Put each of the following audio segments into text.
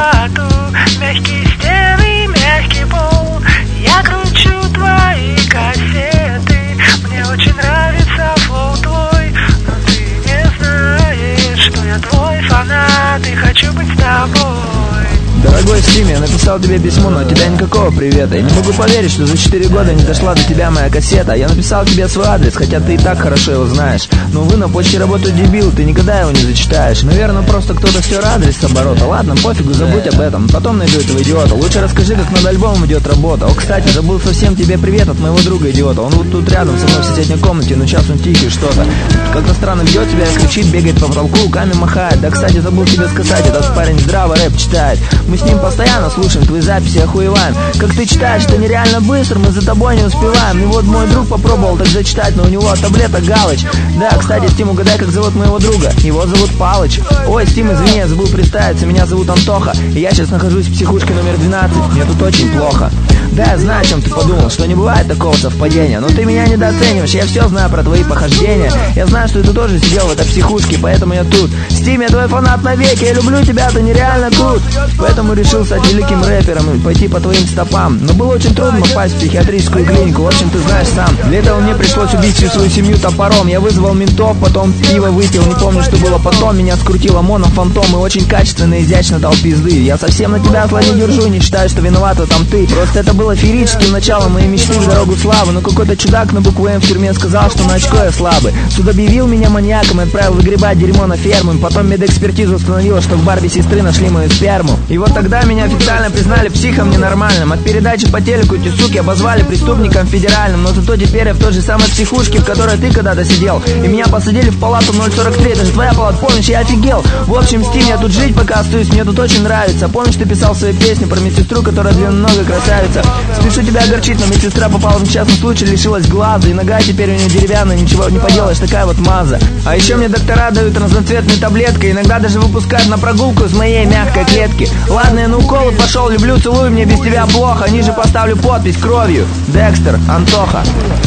палату, мягкие стены, мягкий пол. Я кручу твои кассеты, мне очень нравится флоу твой, но ты не знаешь, что я твой фанат и хочу быть с тобой. Дорогой Стим, я написал тебе письмо, но от тебя никакого привета. Я не могу поверить, что за 4 года не дошла до тебя моя кассета. Я написал тебе свой адрес, хотя ты и так хорошо его знаешь. Но, увы, на почте работают дебил, ты никогда его не зачитаешь. Наверное, просто кто-то стер адрес с оборота. Ладно, пофигу, забудь об этом, потом найду этого идиота. Лучше расскажи, как над альбомом идет работа. О, кстати, забыл совсем тебе привет от моего друга идиота. Он вот тут рядом со мной в соседней комнате, но сейчас он тихий что-то. Как-то странно бьет тебя, кричит, бегает по потолку, руками махает. Да, кстати, забыл тебе сказать, этот парень здраво рэп читает. Мы с ним постоянно слушаем твои записи, охуеваем. Как ты читаешь, это нереально быстро, мы за тобой не успеваем. И вот мой друг попробовал так зачитать, но у него таблеток Галыч. Да, кстати, Стим, угадай, как зовут моего друга. Его зовут Палыч. Ой, Стим, извини, я забыл представиться, меня зовут Антоха. И я сейчас нахожусь в психушке номер 12, мне тут очень плохо. Да, я знаю, о чем ты подумал, что не бывает такого совпадения. Но ты меня недооцениваешь, я все знаю про твои похождения. Я знаю, что ты тоже сидел в этой психушке, поэтому я тут. Стим, я твой фанат навеки, я люблю тебя, ты нереально крут. Поэтому решил стать великим рэпером и пойти по твоим стопам. Но было очень трудно попасть в психиатрическую клинику, в общем, ты знаешь сам. Для этого мне пришлось убить всю свою семью топором. Я вызвал ментов, потом пиво выпил, не помню, что было потом. Меня скрутило монофантом и очень качественно, изящно дал пизды. Я совсем на тебя зла не держу, не считаю, что виновата там ты. Просто это было феерическим началом моей мечты в дорогу славы. Но какой-то чудак на букву М в тюрьме сказал, что на очко я слабый. Суд объявил меня маньяком и отправил выгребать дерьмо на ферму. Потом медэкспертиза установила, что в барбе сестры нашли мою сперму. И вот тогда меня официально признали психом ненормальным. От передачи по телеку эти суки обозвали преступником федеральным. Но зато теперь я в той же самой психушке, в которой ты когда-то сидел. И меня посадили в палату 043. Это же твоя палата, помнишь, я офигел. В общем, Стим, я тут жить пока остаюсь, мне тут очень нравится. Помнишь, ты писал свои песни про медсестру, которая длинноногая красавица. Спешу тебя огорчить, но медсестра попала в несчастный случай, лишилась глаза. И нога теперь у нее деревянная, ничего не поделаешь, такая вот маза. А еще мне доктора дают разноцветные таблетки. Иногда даже выпускают на прогулку из моей мягкой клетки. Ладно, я на уколы пошел, люблю, целую, мне без тебя плохо. Ниже поставлю подпись кровью. Декстер, Антоха.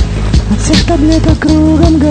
От всех таблеток кругом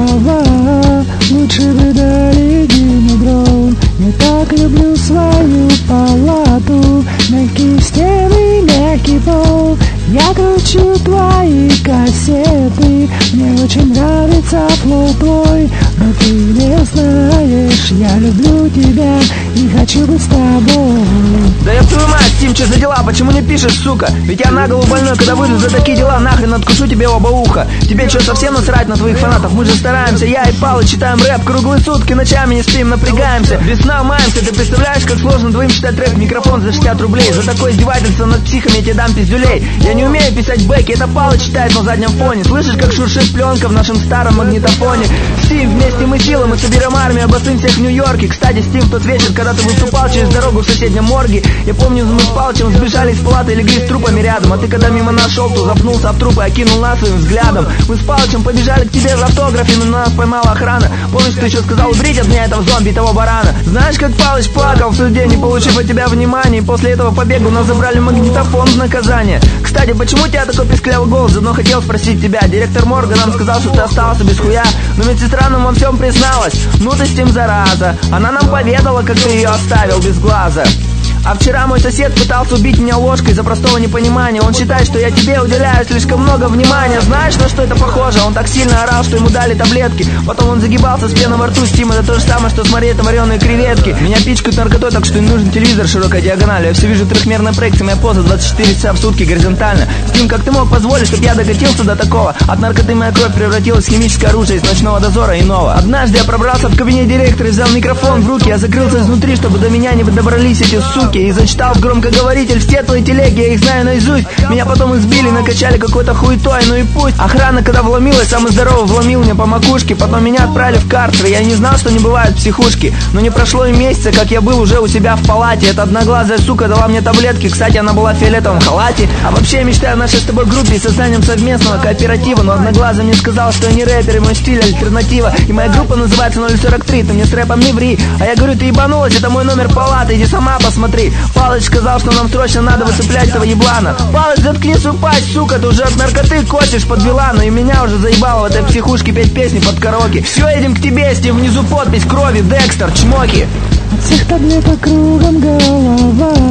голова, лучше бы дали Димедрол. Я так люблю свою палату, мягкие стены, мягкий пол. Я кручу твои кассеты, мне очень нравится флоу твой, но ты не знаешь, я люблю тебя и хочу быть с тобой. Да я твою мать, Стим, что за дела? Почему не пишешь, сука? Ведь я на голову больной, когда выйду за такие дела, нахрен откушу тебе оба уха. Тебе что, совсем насрать на твоих фанатов? Мы же стараемся, я и Палыч читаем рэп круглые сутки, ночами не спим, напрягаемся. Без сна маемся, ты представляешь, как сложно двоим читать рэп, микрофон за 60 рублей. За такое издевательство над психами я тебе дам пиздюлей. Я не умею писать бэки, это Палыч читает на заднем фоне. Слышишь, как шуршит пленка в нашем старом магнитофоне? Стим, вместе мы силы, мы соберем армию, обоссым всех в Нью-Йорке. Кстати, Стим, в тот вечер, когда ты выступал через дорогу в соседнем морге, я помню, мы с Палычем сбежали из палаты и легли с трупами рядом. А ты когда мимо нас шел, то запнулся об труп и окинул нас своим взглядом. Мы с Палычем побежали к тебе за автографами, но нас поймала охрана. Помнишь, ты еще сказал, уберите от меня этого зомби, того барана. Знаешь, как Палыч плакал в тот день, не получив от тебя внимания. И после этого побега у нас забрали магнитофон в наказание. Кстати, почему у тебя такой писклявый голос? Заодно хотел спросить тебя. Директор морга нам сказал, что ты остался без хуя, но медсестра нам во всем призналась. Ну ты, Стим, зараза. Она нам поведала, как ты ее оставил без глаза. А вчера мой сосед пытался убить меня ложкой за простого непонимания. Он считает, что я тебе уделяю слишком много внимания. Знаешь, на что это похоже? Он так сильно орал, что ему дали таблетки. Потом он загибался с пеной во рту. Стим, это то же самое, что смотреть на вареные креветки. Меня пичкают наркотой, так что не нужен телевизор широкой диагональю. Я все вижу трехмерной проекцией, моя поза 24 часа в сутки горизонтально. Стим, как ты мог позволить, чтобы я докатился до такого? От наркоты моя кровь превратилась в химическое оружие из ночного дозора иного. Однажды я пробрался в кабинет директора и взял микрофон в руки. Я закрылся изнутри, чтобы до меня не добрались эти суки. И зачитал в громкоговоритель все твои телеги, я их знаю наизусть. Меня потом избили, накачали какой-то хуетой, ну и пусть. Охрана, когда вломилась, самый здоровый вломил мне по макушке. Потом меня отправили в карцер. Я не знал, что не бывает психушки. Но не прошло и месяца, как я был уже у себя в палате. Эта одноглазая сука дала мне таблетки. Кстати, она была в фиолетовом халате. А вообще я мечтаю о нашей с тобой группе и созданием совместного кооператива. Но одноглазый мне сказал, что я не рэпер, и мой стиль альтернатива. И моя группа называется 043, ты мне с рэпом не ври. А я говорю, ты ебанулась, это мой номер палаты, иди сама посмотри. Палыч сказал, что нам срочно надо высыплять этого еблана. Палыч, заткни свою пасть, сука, ты уже от наркоты косишь под Вилану. И меня уже заебало в этой психушке петь песни под караоке. Все, едем к тебе, Стив, внизу подпись крови, Декстер, чмоки. От всех таблеток кругом голова,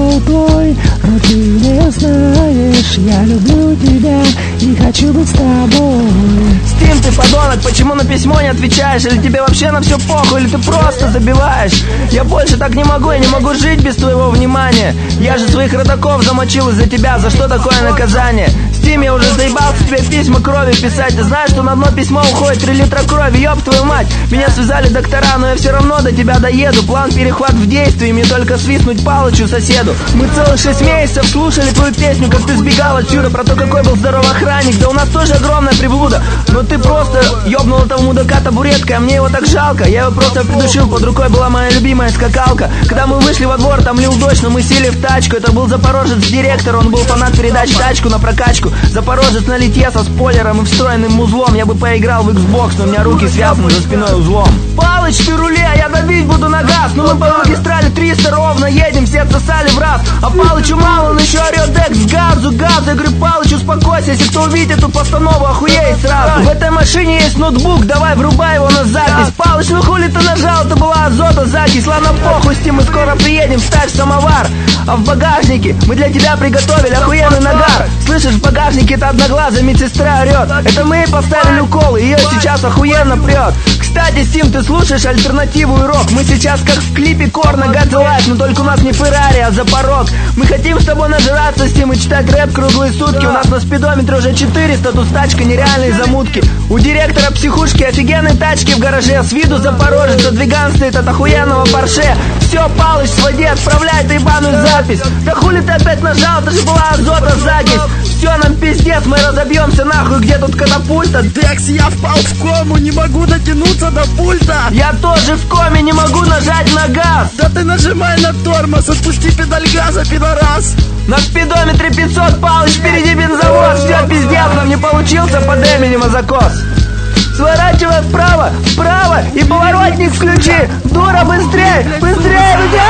флоу твой. Но ты не знаешь, я люблю тебя и хочу быть с тобой. Стим, ты подонок, почему на письмо не отвечаешь? Или тебе вообще на все похуй, или ты просто забиваешь? Я больше так не могу, я не могу жить без твоего внимания. Я же своих родаков замочил из-за тебя, за что такое наказание? Стим, я уже заебался тебе письма крови писать. Ты знаешь, что на одно письмо уходит 3 литра крови, ёб твою мать. Меня связали доктора, но я все равно до тебя доеду. План перехват в действии, мне только свистнуть Палычу соседу. Мы целых 6 месяцев слушали твою песню, как ты сбегал отсюда, про то, какой был здоровый охранник. Да у нас тоже огромная приблуда, но ты просто ёбнул этого мудака табуреткой, а мне его так жалко. Я его просто придушил, под рукой была моя любимая скакалка. Когда мы вышли во двор, там лил дождь, но мы сели в тачку. Это был запорожец-директор, он был фанат передач «Тачку» на прокачку. Запорожец на литье со спойлером и встроенным узлом. Я бы поиграл в Xbox, но у меня руки связаны за спиной узлом. Палыч, ты рули, а я давить буду на газ. Но мы по магистрали 300 ровно едем, все отсосали в раз. А Палычу мало, он еще орет Декс, газу. Я говорю, Палыч, успокойся, если кто увидит эту постанову, охуеет сразу. В этой машине есть ноутбук, давай врубай его на запись. Палыч, ну хули ты нажал, это была азотозакись. Ладно, похуй, Стим, мы скоро приедем, ставь самовар. А в багажнике мы для тебя приготовили охуенный нагар. Слышишь, в багажнике это одноглазая медсестра орет. Это мы ей поставили укол, ее сейчас охуенно прет. Кстати, Стим, ты слушаешь альтернативу и рок. Мы сейчас как в клипе Корна Got the Life, но только у нас не Феррари, а Запорог. Мы хотим с тобой нажраться, Стим, и читать рэп круглые сутки. У нас на спидометре уже 400, тут тачка нереальные замутки. У директора психушки офигенные тачки в гараже. С виду Запорожец, отдвиган стоит от охуенного Порше. Все, Палыч, своди, отправляй ты ебаную запись. Да хули ты опять нажал, это же была азотозакись. Все, нам пиздец, мы разобьемся нахуй, где тут катапульта? Декс, я впал в кому, не могу дотянуться до пульта. Я тоже в коме, не могу нажать на газ. Да ты нажимай на тормоз, отпусти педаль газа, пидорас. На спидометре 500, Палыч, впереди бензовоз. Все, пиздец, нам не получился под Эминема закос. Сворачивай вправо, вправо и поворотник включи. Дура, быстрее, быстрее, быстрее.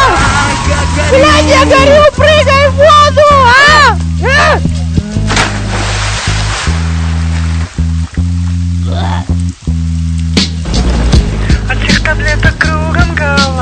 Блядь, я горю, прыгай в воду! От всех таблеток кругом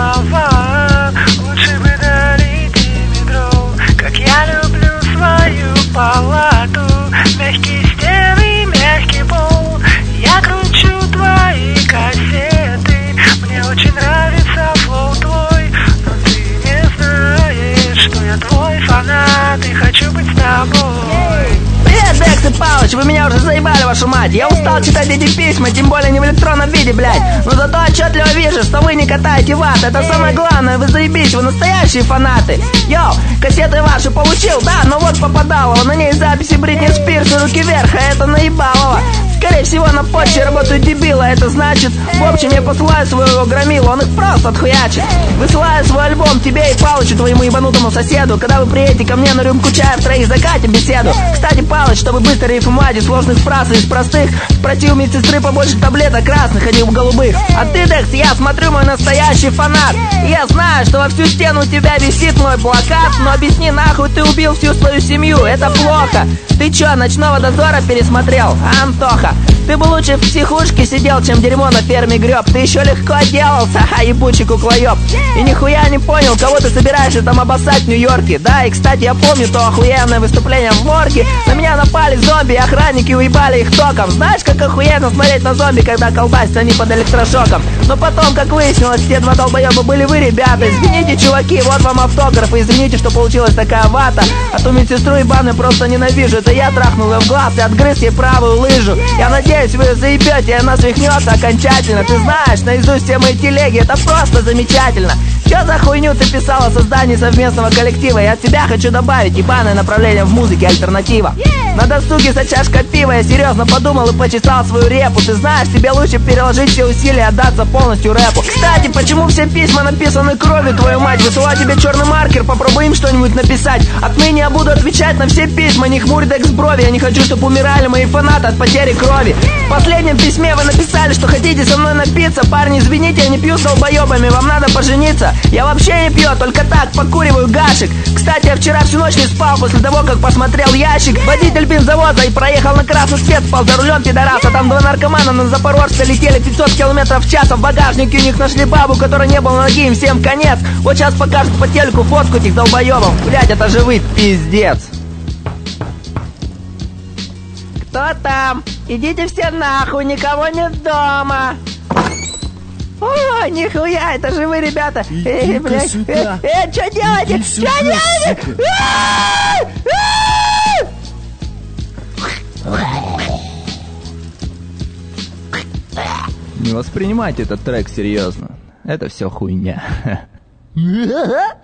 голова. Лучше бы дали димедрол. Как я люблю свою палату. Мягкие стены, мягкий пол. Я кручу твои кассеты. Мне очень нравится флоу твой. Но ты не знаешь, что я твой фанат и хочу быть с тобой. Привет, Декс и Палыч, вы меня уже заебали, вашу мать. Я устал читать эти письма, тем более не в электронном виде, блядь. Но зато отчетливо вижу, что вы не катаете ват. Это самое главное, вы заебись, вы настоящие фанаты. Йоу, кассеты ваши получил, да, но вот попадалово. На ней записи Бритни Спирс и руки вверх, а это наебалово. Скорее всего, на почте работают дебилы, это значит, в общем, я посылаю своего громилу, он их просто отхуячит. Высылаю свой альбом тебе и Палычу, твоему ебанутому соседу. Когда вы приедете ко мне на рюмку чая, втроих закатим беседу. Кстати, Палыч, чтобы быстро рифмовать из сложных фраз и из простых, спроси у медсестры побольше таблеток красных, а не голубых. А ты, Декс, я смотрю, мой настоящий фанат. И я знаю, что во всю стену у тебя висит мой плакат. Но объясни, нахуй ты убил всю свою семью, это плохо. Ты чё, «Ночного дозора» пересмотрел, Антоха? Ты бы лучше в психушке сидел, чем дерьмо на ферме греб. Ты еще легко отделался, ебучий куклоеб. И нихуя не понял, кого ты собираешься там обоссать в Нью-Йорке. Да, и кстати, я помню то охуенное выступление в морге. На меня напали зомби, охранники уебали их током. Знаешь, как охуенно смотреть на зомби, когда колбасятся они под электрошоком. Но потом, как выяснилось, все два долбоеба были вы, ребята. Извините, чуваки, вот вам автограф. И извините, что получилась такая вата. А ту медсестру ебаную просто ненавижу. Это я трахнул ее в глаз и отгрыз ей правую лыжу. Я надеюсь, вы заебете, и она свихнется окончательно. Ты знаешь, наизусть все мои телеги, это просто замечательно. Что за хуйню ты писал о создании совместного коллектива? Я от тебя хочу добавить ебаное направление в музыке, альтернатива. На досуге за чашкой пива я серьезно подумал и почесал свою репу. Ты знаешь, тебе лучше переложить все усилия и отдаться полностью рэпу. Кстати, почему все письма написаны кровью, твою мать? Высылаю тебе черный маркер, попробуй им что-нибудь написать. Отныне я буду отвечать на все письма, не хмурь Декс брови. Я не хочу, чтобы умирали мои фанаты от потери крови. В последнем письме вы написали, что хотите со мной напиться. Парни, извините, я не пью с долбоебами, вам надо пожениться. Я вообще не пью, только так, покуриваю гашек. Кстати, Кстати, я вчера всю ночь не спал после того, как посмотрел ящик. Водитель бензовоза и проехал на красный свет, спал за рулем пидораса. Там два наркомана на Запорожце летели 500 километров в час, а в багажнике у них нашли бабу, которой не было ноги, им всем конец. Вот сейчас покажут по телеку фотку этих долбоебов. Блять, это живый пиздец. Кто там? Идите все нахуй, никого нет дома. О, нихуя, это же вы, ребята. Блядь. Что делаете? Что делаете? Не воспринимайте этот трек серьезно. Это все хуйня.